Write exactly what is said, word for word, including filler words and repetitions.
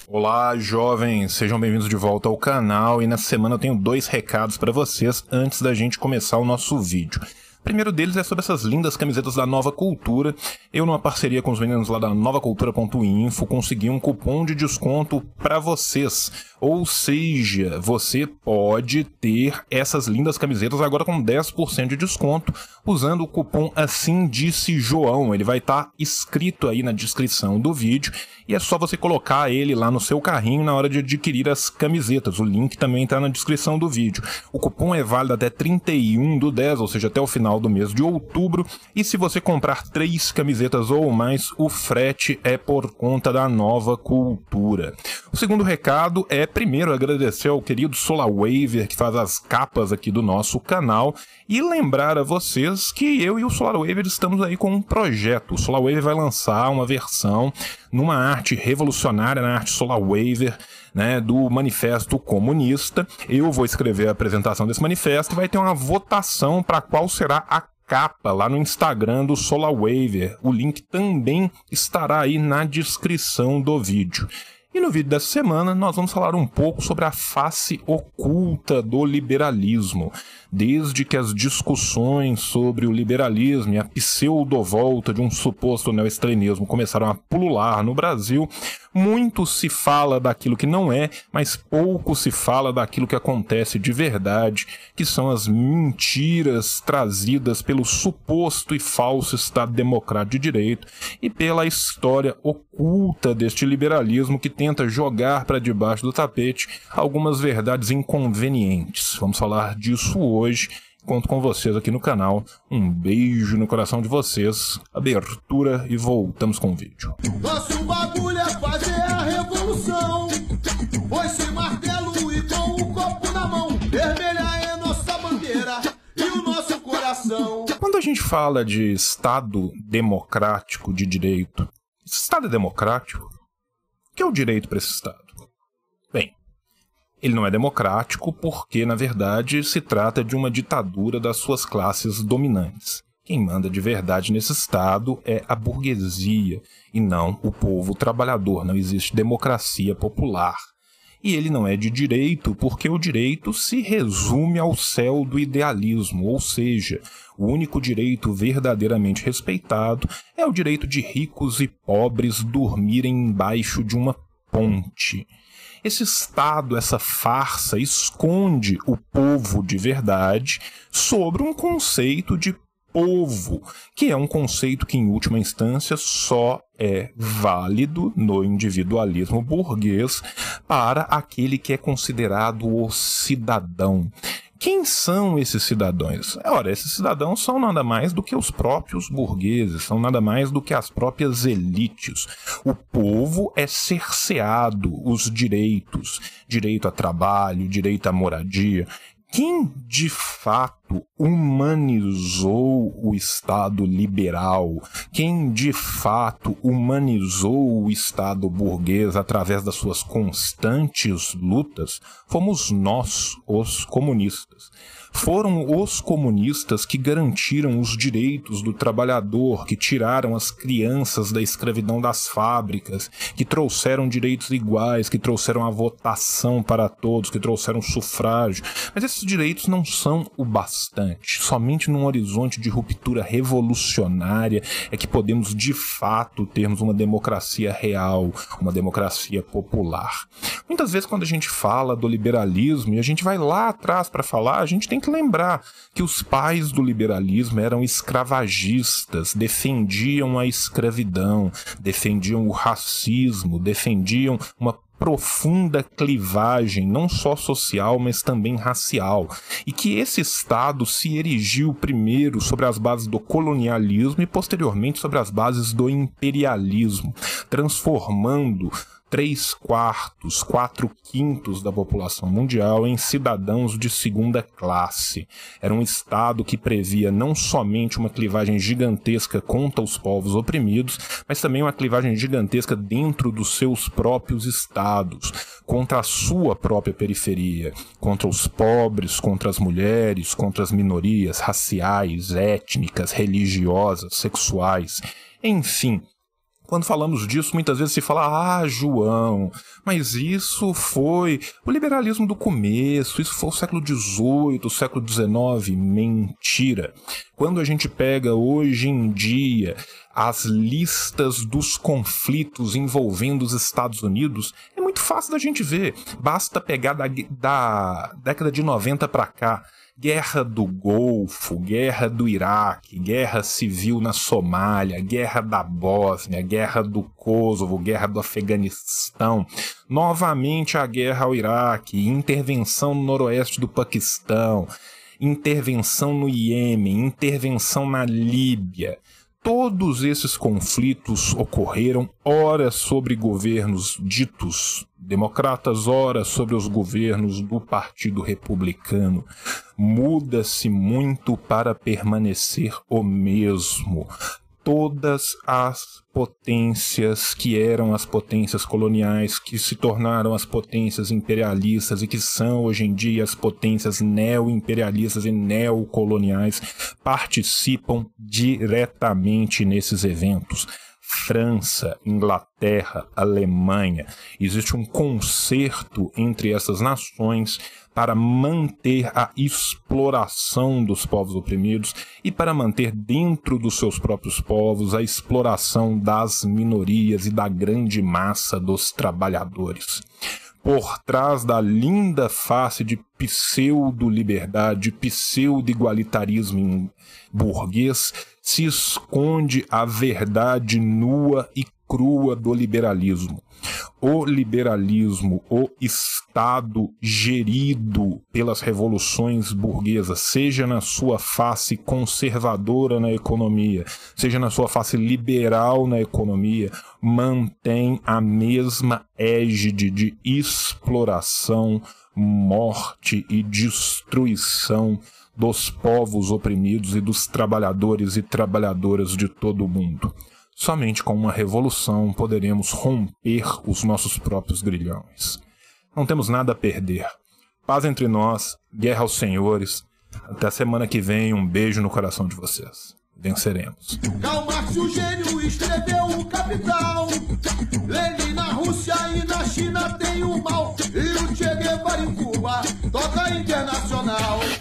Olá, jovens! Sejam bem-vindos de volta ao canal e nessa semana eu tenho dois recados para vocês antes da gente começar o nosso vídeo. O primeiro deles é sobre essas lindas camisetas da Nova Cultura. Eu, numa parceria com os meninos lá da nova cultura ponto info, consegui um cupom de desconto para vocês. Ou seja, você pode ter essas lindas camisetas agora com dez por cento de desconto usando o cupom Assim Disse João. Ele vai estar escrito aí na descrição do vídeo e é só você colocar ele lá no seu carrinho na hora de adquirir as camisetas. O link também está na descrição do vídeo. O cupom é válido até trinta e um do dez, ou seja, até o final do mês de outubro. E se você comprar três camisetas ou mais, o frete é por conta da Nova Cultura. O segundo recado é, primeiro, agradecer ao querido SolarWaver, que faz as capas aqui do nosso canal, e lembrar a vocês que eu e o SolarWaver estamos aí com um projeto. O SolarWaver vai lançar uma versão numa arte revolucionária, na arte SolarWaver, né, do Manifesto Comunista. Eu vou escrever a apresentação desse manifesto e vai ter uma votação para qual será a capa lá no Instagram do SolarWaver. O link também estará aí na descrição do vídeo. E no vídeo dessa semana nós vamos falar um pouco sobre a face oculta do liberalismo. Desde que as discussões sobre o liberalismo e a pseudo-volta de um suposto neoestalinismo começaram a pulular no Brasil, muito se fala daquilo que não é, mas pouco se fala daquilo que acontece de verdade, que são as mentiras trazidas pelo suposto e falso Estado Democrático de Direito e pela história oculta deste liberalismo que tenta jogar para debaixo do tapete algumas verdades inconvenientes. Vamos falar disso hoje. Conto com vocês aqui no canal. Um beijo no coração de vocês. Abertura e voltamos com o vídeo. Nosso bagulho é fazer a revolução. Foi-se martelo e com o copo na mão. Vermelha é nossa bandeira e o nosso coração. Quando a gente fala de Estado democrático de direito, esse Estado é democrático? O que é o direito para esse Estado? Bem, ele não é democrático porque, na verdade, se trata de uma ditadura das suas classes dominantes. Quem manda de verdade nesse Estado é a burguesia e não o povo trabalhador. Não existe democracia popular. E ele não é de direito porque o direito se resume ao céu do idealismo, ou seja, o único direito verdadeiramente respeitado é o direito de ricos e pobres dormirem embaixo de uma ponte. Esse Estado, essa farsa, esconde o povo de verdade sobre um conceito de povo, que é um conceito que, em última instância, só é válido no individualismo burguês para aquele que é considerado o cidadão. Quem são esses cidadãos? Ora, esses cidadãos são nada mais do que os próprios burgueses, são nada mais do que as próprias elites. O povo é cerceado os direitos, direito a trabalho, direito à moradia. Quem, de fato, humanizou o Estado liberal, quem, de fato, humanizou o Estado burguês através das suas constantes lutas, fomos nós, os comunistas. Foram os comunistas que garantiram os direitos do trabalhador, que tiraram as crianças da escravidão das fábricas, que trouxeram direitos iguais, que trouxeram a votação para todos, que trouxeram o sufrágio. Mas esses direitos não são o bastante. Somente num horizonte de ruptura revolucionária é que podemos, de fato, termos uma democracia real, uma democracia popular. Muitas vezes, quando a gente fala do liberalismo, e a gente vai lá atrás para falar, a gente tem que lembrar que os pais do liberalismo eram escravagistas, defendiam a escravidão, defendiam o racismo, defendiam uma profunda clivagem, não só social, mas também racial, e que esse Estado se erigiu primeiro sobre as bases do colonialismo e posteriormente sobre as bases do imperialismo, transformando três quartos, quatro quintos da população mundial em cidadãos de segunda classe. Era um Estado que previa não somente uma clivagem gigantesca contra os povos oprimidos, mas também uma clivagem gigantesca dentro dos seus próprios estados, contra a sua própria periferia, contra os pobres, contra as mulheres, contra as minorias raciais, étnicas, religiosas, sexuais, enfim. Quando falamos disso, muitas vezes se fala, ah, João, mas isso foi o liberalismo do começo, isso foi o século dezoito, o século dezenove. Mentira. Quando a gente pega hoje em dia as listas dos conflitos envolvendo os Estados Unidos, é muito fácil da gente ver. Basta pegar da, da década de noventa para cá. Guerra do Golfo, Guerra do Iraque, Guerra Civil na Somália, Guerra da Bósnia, Guerra do Kosovo, Guerra do Afeganistão, novamente a guerra ao Iraque, intervenção no noroeste do Paquistão, intervenção no Iêmen, intervenção na Líbia. Todos esses conflitos ocorreram, ora sobre governos ditos democratas, ora sobre os governos do Partido Republicano. Muda-se muito para permanecer o mesmo. Todas as potências que eram as potências coloniais, que se tornaram as potências imperialistas e que são hoje em dia as potências neo-imperialistas e neocoloniais, participam diretamente nesses eventos. França, Inglaterra, Alemanha. Existe um concerto entre essas nações para manter a exploração dos povos oprimidos e para manter dentro dos seus próprios povos a exploração das minorias e da grande massa dos trabalhadores. Por trás da linda face de pseudo-liberdade, pseudo-igualitarismo burguês, se esconde a verdade nua e crua do liberalismo. O liberalismo, o Estado gerido pelas revoluções burguesas, seja na sua face conservadora na economia, seja na sua face liberal na economia, mantém a mesma égide de exploração, morte e destruição dos povos oprimidos e dos trabalhadores e trabalhadoras de todo o mundo. Somente com uma revolução poderemos romper os nossos próprios grilhões. Não temos nada a perder. Paz entre nós, guerra aos senhores. Até a semana que vem, um beijo no coração de vocês. Venceremos. Karl Marx, o gênio, escreveu o Capital. Lenin na Rússia e na China tem o mal. E o Che Guevara em Cuba toca Internacional.